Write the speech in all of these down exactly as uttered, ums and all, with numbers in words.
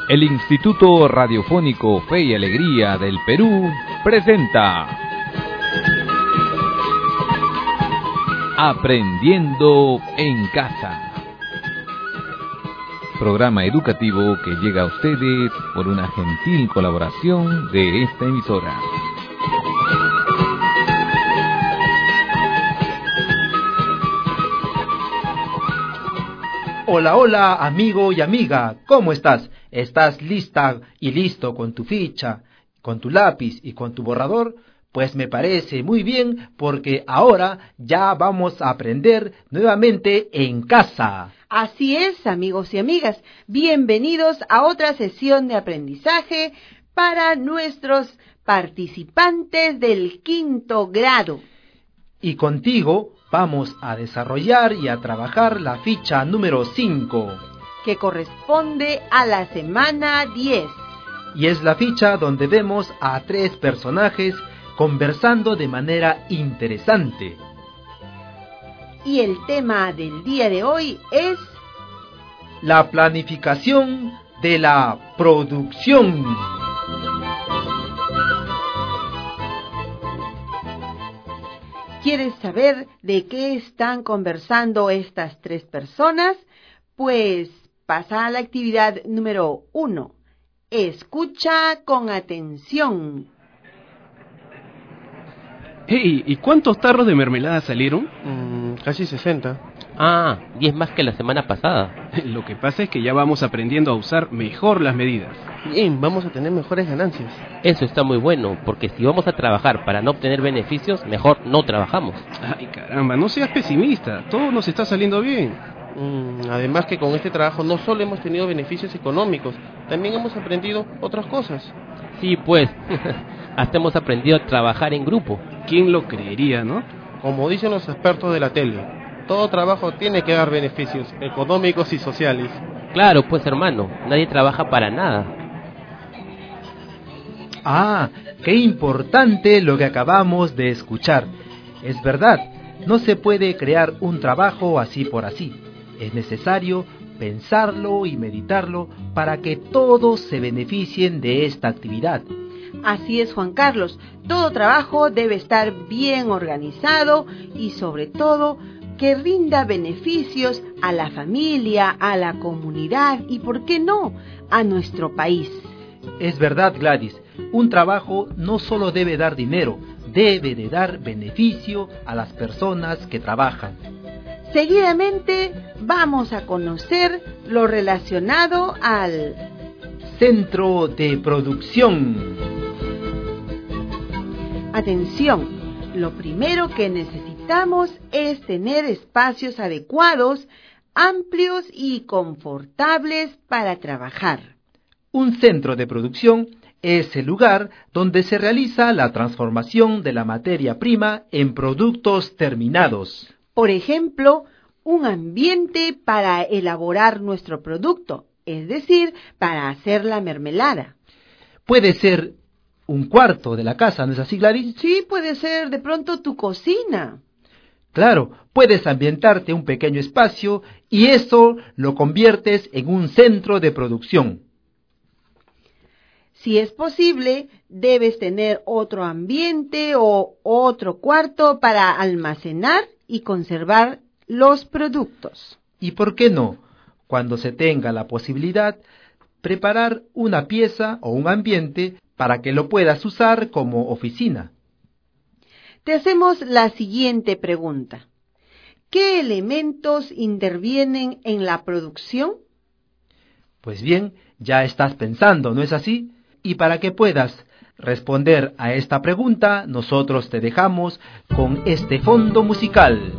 El Instituto Radiofónico Fe y Alegría del Perú presenta Aprendiendo en Casa, programa educativo que llega a ustedes por una gentil colaboración de esta emisora. Hola, hola, amigo y amiga, ¿cómo estás? ¿Estás lista y listo con tu ficha, con tu lápiz y con tu borrador? Pues me parece muy bien, porque ahora ya vamos a aprender nuevamente en casa. Así es, amigos y amigas, bienvenidos a otra sesión de aprendizaje para nuestros participantes del quinto grado. Y contigo vamos a desarrollar y a trabajar la ficha número cinco, que corresponde a la semana diez. Y es la ficha donde vemos a tres personajes conversando de manera interesante. Y el tema del día de hoy es la planificación de la producción. ¿Quieres saber de qué están conversando estas tres personas? Pues pasa a la actividad número uno. Escucha con atención. Hey, ¿y cuántos tarros de mermelada salieron? Mm, casi sesenta. Ah, diez más que la semana pasada. Lo que pasa es que ya vamos aprendiendo a usar mejor las medidas. Bien, vamos a tener mejores ganancias. Eso está muy bueno, porque si vamos a trabajar para no obtener beneficios, mejor no trabajamos. Ay, caramba, no seas pesimista, todo nos está saliendo bien. Mm, además que con este trabajo no solo hemos tenido beneficios económicos, también hemos aprendido otras cosas. Sí, pues, hasta hemos aprendido a trabajar en grupo. ¿Quién lo creería, no? Como dicen los expertos de la tele, todo trabajo tiene que dar beneficios económicos y sociales. Claro, pues hermano, nadie trabaja para nada. Ah, qué importante lo que acabamos de escuchar. Es verdad, no se puede crear un trabajo así por así. Es necesario pensarlo y meditarlo para que todos se beneficien de esta actividad. Así es, Juan Carlos. Todo trabajo debe estar bien organizado y sobre todo que rinda beneficios a la familia, a la comunidad y, ¿por qué no?, a nuestro país. Es verdad, Gladys. Un trabajo no solo debe dar dinero, debe de dar beneficio a las personas que trabajan. Seguidamente vamos a conocer lo relacionado al centro de producción. Atención, lo primero que necesitamos es tener espacios adecuados, amplios y confortables para trabajar. Un centro de producción es el lugar donde se realiza la transformación de la materia prima en productos terminados. Por ejemplo, un ambiente para elaborar nuestro producto, es decir, para hacer la mermelada. Puede ser un cuarto de la casa, ¿no es así, Gladys? Sí, puede ser de pronto tu cocina. Claro, puedes ambientarte un pequeño espacio y eso lo conviertes en un centro de producción. Si es posible, debes tener otro ambiente o otro cuarto para almacenar y conservar los productos. ¿Y por qué no? Cuando se tenga la posibilidad, preparar una pieza o un ambiente para que lo puedas usar como oficina. Te hacemos la siguiente pregunta. ¿Qué elementos intervienen en la producción? Pues bien, ya estás pensando, ¿no es así? Y para que puedas responder a esta pregunta, nosotros te dejamos con este fondo musical.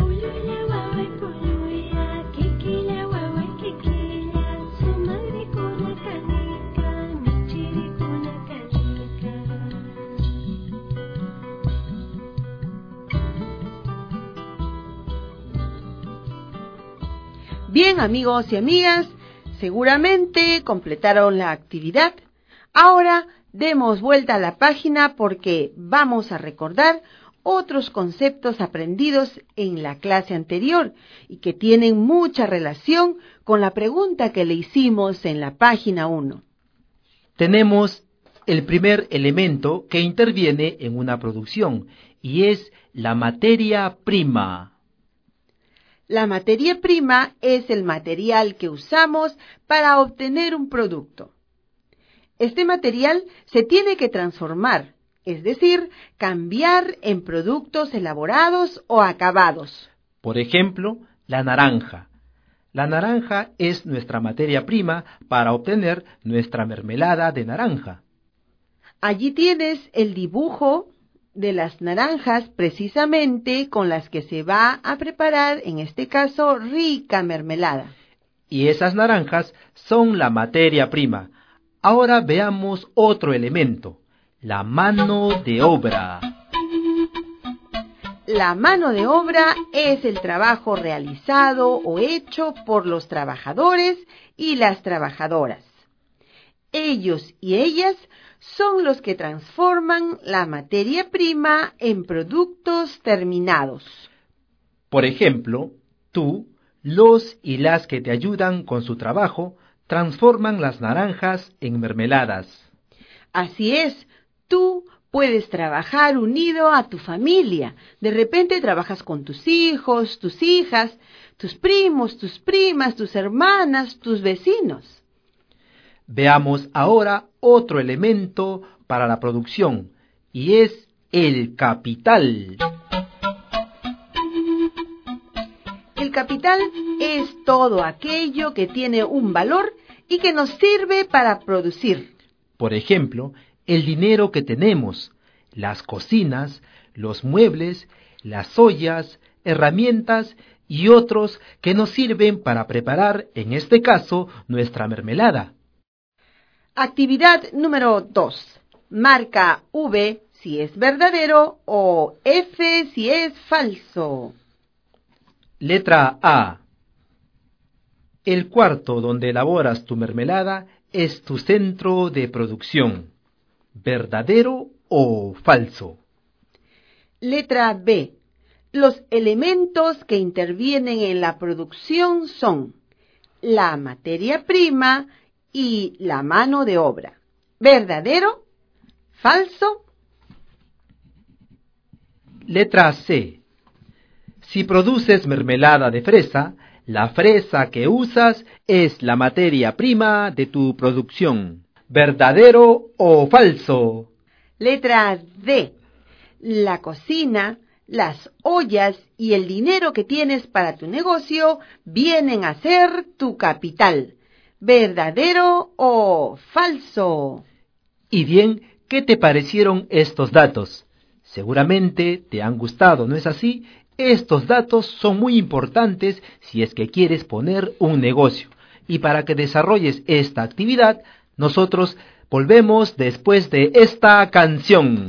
Kikila wawa kikila, sumari kuna Bien, amigos y amigas, seguramente completaron la actividad. Ahora demos vuelta a la página porque vamos a recordar otros conceptos aprendidos en la clase anterior y que tienen mucha relación con la pregunta que le hicimos en la página uno. Tenemos el primer elemento que interviene en una producción y es la materia prima. La materia prima es el material que usamos para obtener un producto. Este material se tiene que transformar, es decir, cambiar en productos elaborados o acabados. Por ejemplo, la naranja. La naranja es nuestra materia prima para obtener nuestra mermelada de naranja. Allí tienes el dibujo de las naranjas precisamente con las que se va a preparar, en este caso, rica mermelada. Y esas naranjas son la materia prima. Ahora veamos otro elemento, la mano de obra. La mano de obra es el trabajo realizado o hecho por los trabajadores y las trabajadoras. Ellos y ellas son los que transforman la materia prima en productos terminados. Por ejemplo, tú, los y las que te ayudan con su trabajo, transforman las naranjas en mermeladas. Así es, tú puedes trabajar unido a tu familia. De repente trabajas con tus hijos, tus hijas, tus primos, tus primas, tus hermanas, tus vecinos. Veamos ahora otro elemento para la producción, y es el capital. El capital es todo aquello que tiene un valor y que nos sirve para producir. Por ejemplo, el dinero que tenemos, las cocinas, los muebles, las ollas, herramientas y otros que nos sirven para preparar, en este caso, nuestra mermelada. Actividad número dos. Marca V si es verdadero o F si es falso. Letra A. El cuarto donde elaboras tu mermelada es tu centro de producción. ¿Verdadero o falso? Letra B. Los elementos que intervienen en la producción son la materia prima y la mano de obra. ¿Verdadero? ¿Falso? Letra C. Si produces mermelada de fresa, la fresa que usas es la materia prima de tu producción. ¿Verdadero o falso? Letra D. La cocina, las ollas y el dinero que tienes para tu negocio vienen a ser tu capital. ¿Verdadero o falso? Y bien, ¿qué te parecieron estos datos? Seguramente te han gustado, ¿no es así? Estos datos son muy importantes si es que quieres poner un negocio. Y para que desarrolles esta actividad, nosotros volvemos después de esta canción.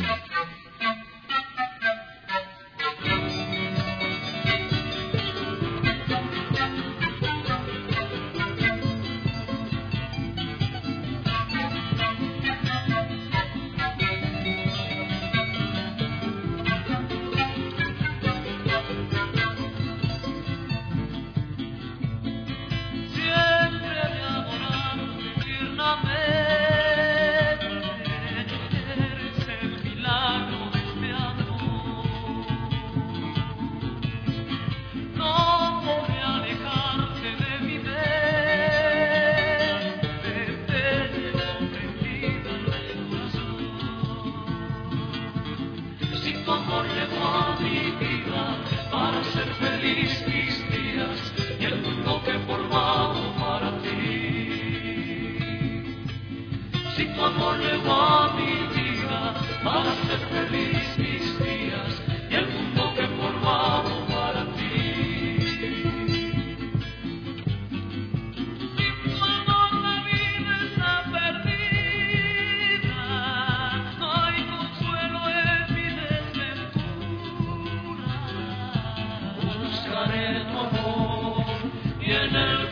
Buscaré tu amor y en el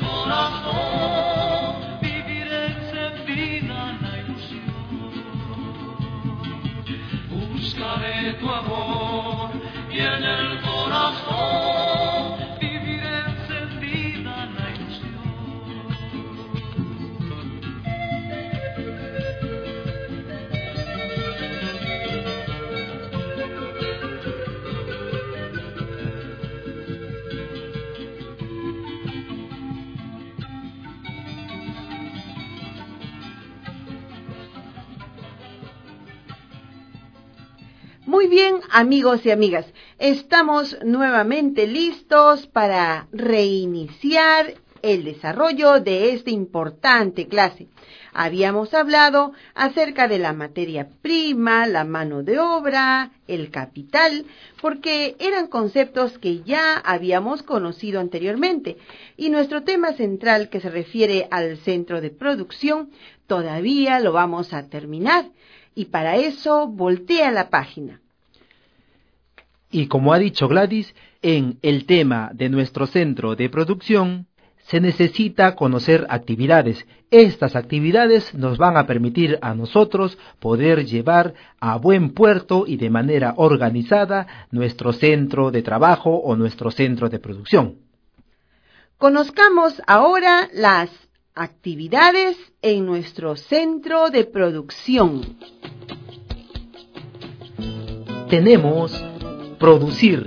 Muy bien, amigos y amigas, estamos nuevamente listos para reiniciar el desarrollo de esta importante clase. Habíamos hablado acerca de la materia prima, la mano de obra, el capital, porque eran conceptos que ya habíamos conocido anteriormente. Y nuestro tema central, que se refiere al centro de producción, todavía lo vamos a terminar. Y para eso, voltea la página. Y como ha dicho Gladys, en el tema de nuestro centro de producción, se necesita conocer actividades. Estas actividades nos van a permitir a nosotros poder llevar a buen puerto y de manera organizada nuestro centro de trabajo o nuestro centro de producción. Conozcamos ahora las actividades en nuestro centro de producción. Tenemos producir.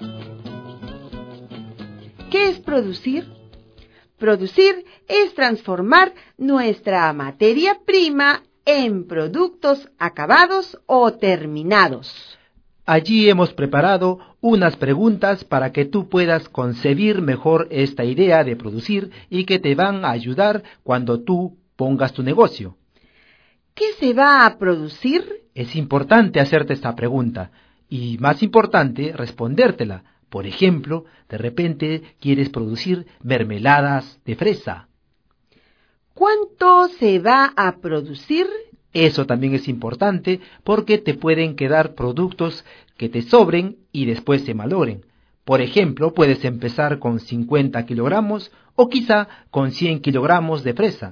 ¿Qué es producir? Producir es transformar nuestra materia prima en productos acabados o terminados. Allí hemos preparado unas preguntas para que tú puedas concebir mejor esta idea de producir y que te van a ayudar cuando tú pongas tu negocio. ¿Qué se va a producir? Es importante hacerte esta pregunta y más importante respondértela. Por ejemplo, de repente quieres producir mermeladas de fresa. ¿Cuánto se va a producir? Eso también es importante porque te pueden quedar productos que te sobren y después se malogren. Por ejemplo, puedes empezar con cincuenta kilogramos o quizá con cien kilogramos de fresa.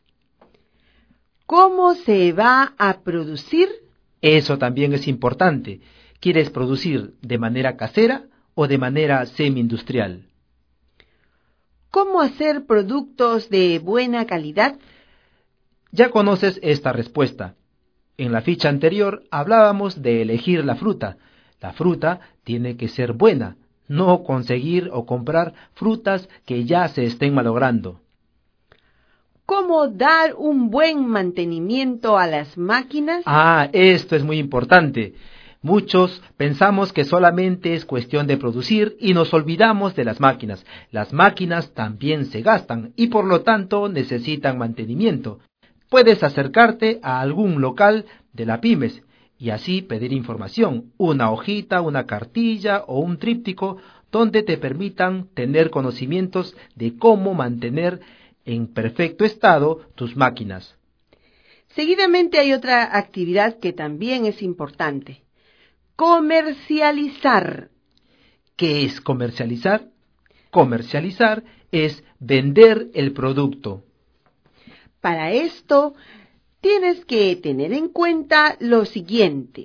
¿Cómo se va a producir? Eso también es importante. ¿Quieres producir de manera casera o de manera semi-industrial? ¿Cómo hacer productos de buena calidad? Ya conoces esta respuesta. En la ficha anterior hablábamos de elegir la fruta. La fruta tiene que ser buena, no conseguir o comprar frutas que ya se estén malogrando. ¿Cómo dar un buen mantenimiento a las máquinas? Ah, esto es muy importante. Muchos pensamos que solamente es cuestión de producir y nos olvidamos de las máquinas. Las máquinas también se gastan y por lo tanto necesitan mantenimiento. Puedes acercarte a algún local de la pymes y así pedir información, una hojita, una cartilla o un tríptico donde te permitan tener conocimientos de cómo mantener en perfecto estado tus máquinas. Seguidamente hay otra actividad que también es importante. Comercializar. ¿Qué es comercializar? Comercializar es vender el producto. Para esto, tienes que tener en cuenta lo siguiente.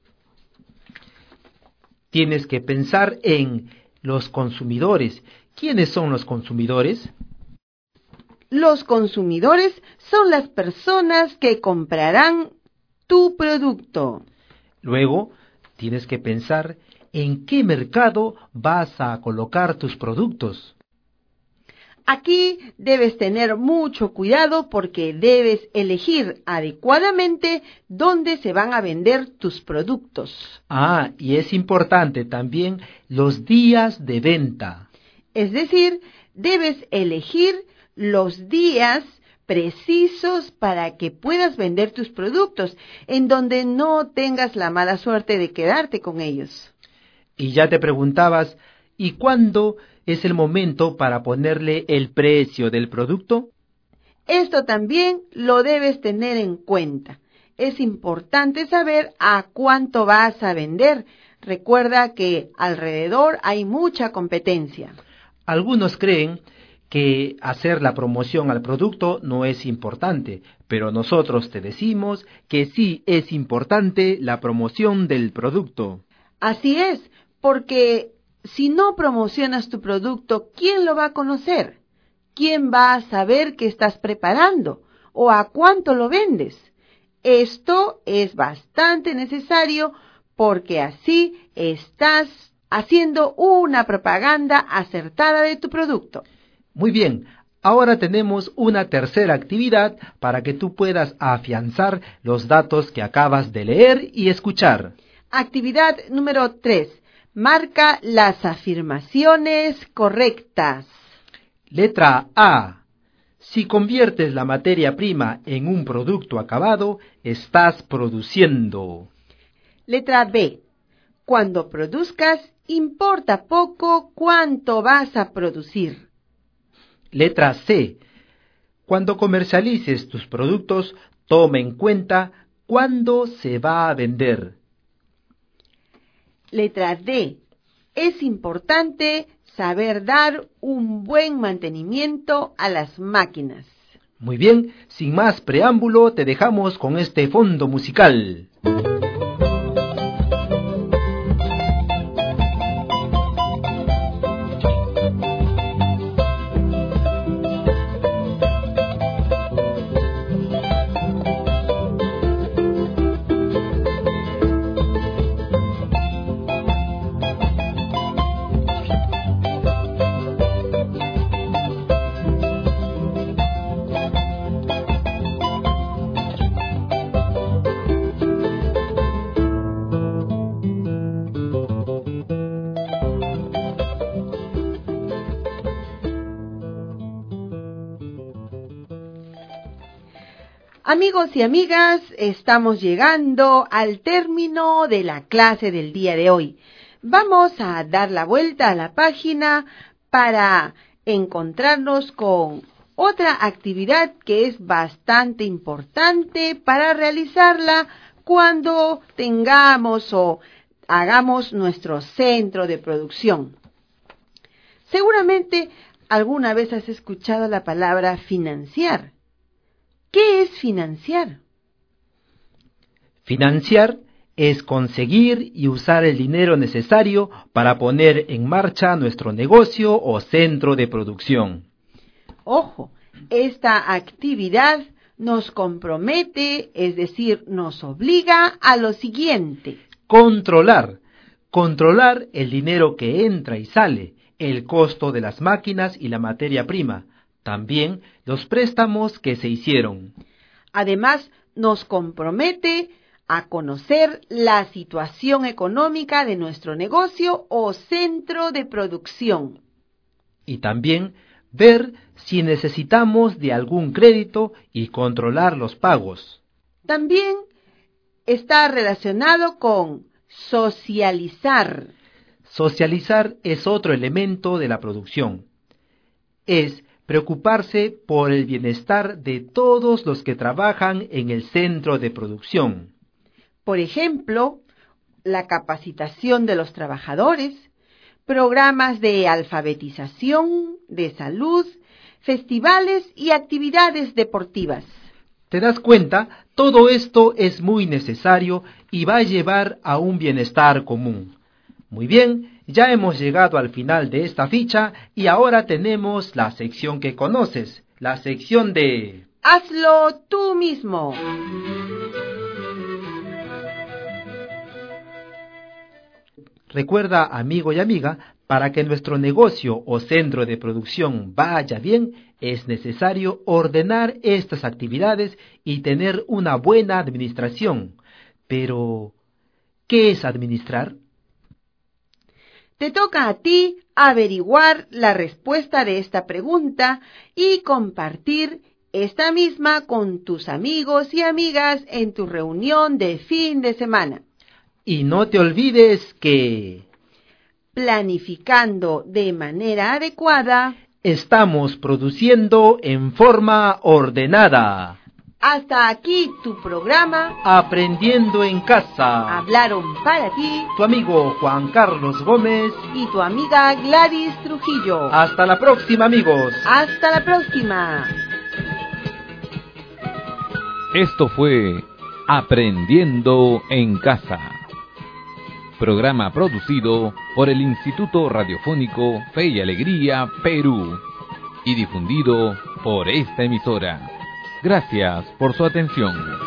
Tienes que pensar en los consumidores. ¿Quiénes son los consumidores? Los consumidores son las personas que comprarán tu producto. Luego, tienes que pensar en qué mercado vas a colocar tus productos. Aquí debes tener mucho cuidado porque debes elegir adecuadamente dónde se van a vender tus productos. Ah, y es importante también los días de venta. Es decir, debes elegir los días precisos para que puedas vender tus productos, en donde no tengas la mala suerte de quedarte con ellos. Y ya te preguntabas, ¿y cuándo es el momento para ponerle el precio del producto? Esto también lo debes tener en cuenta. Es importante saber a cuánto vas a vender. Recuerda que alrededor hay mucha competencia. Algunos creen que hacer la promoción al producto no es importante, pero nosotros te decimos que sí es importante la promoción del producto. Así es, porque si no promocionas tu producto, ¿quién lo va a conocer? ¿Quién va a saber qué estás preparando o a cuánto lo vendes? Esto es bastante necesario porque así estás haciendo una propaganda acertada de tu producto. Muy bien, ahora tenemos una tercera actividad para que tú puedas afianzar los datos que acabas de leer y escuchar. Actividad número tres. Marca las afirmaciones correctas. Letra A. Si conviertes la materia prima en un producto acabado, estás produciendo. Letra B. Cuando produzcas, importa poco cuánto vas a producir. Letra C. Cuando comercialices tus productos, toma en cuenta cuándo se va a vender. Letra D. Es importante saber dar un buen mantenimiento a las máquinas. Muy bien, sin más preámbulo, te dejamos con este fondo musical. Amigos y amigas, estamos llegando al término de la clase del día de hoy. Vamos a dar la vuelta a la página para encontrarnos con otra actividad que es bastante importante para realizarla cuando tengamos o hagamos nuestro centro de producción. Seguramente alguna vez has escuchado la palabra financiar. ¿Qué es financiar? Financiar es conseguir y usar el dinero necesario para poner en marcha nuestro negocio o centro de producción. Ojo, esta actividad nos compromete, es decir, nos obliga a lo siguiente. Controlar. Controlar el dinero que entra y sale, el costo de las máquinas y la materia prima. También los préstamos que se hicieron. Además, nos compromete a conocer la situación económica de nuestro negocio o centro de producción. Y también ver si necesitamos de algún crédito y controlar los pagos. También está relacionado con socializar. Socializar es otro elemento de la producción. Es preocuparse por el bienestar de todos los que trabajan en el centro de producción. Por ejemplo, la capacitación de los trabajadores, programas de alfabetización, de salud, festivales y actividades deportivas. ¿Te das cuenta? Todo esto es muy necesario y va a llevar a un bienestar común. Muy bien, ya hemos llegado al final de esta ficha y ahora tenemos la sección que conoces, la sección de... ¡Hazlo tú mismo! Recuerda, amigo y amiga, para que nuestro negocio o centro de producción vaya bien, es necesario ordenar estas actividades y tener una buena administración. Pero, ¿qué es administrar? Te toca a ti averiguar la respuesta de esta pregunta y compartir esta misma con tus amigos y amigas en tu reunión de fin de semana. Y no te olvides que... planificando de manera adecuada, estamos produciendo en forma ordenada. Hasta aquí tu programa. Aprendiendo en casa. Hablaron para ti Tu amigo Juan Carlos Gómez y tu amiga Gladys Trujillo. Hasta la próxima, amigos. Hasta la próxima. Esto fue Aprendiendo en Casa. Programa producido por el Instituto Radiofónico Fe y Alegría Perú y difundido por esta emisora. Gracias por su atención.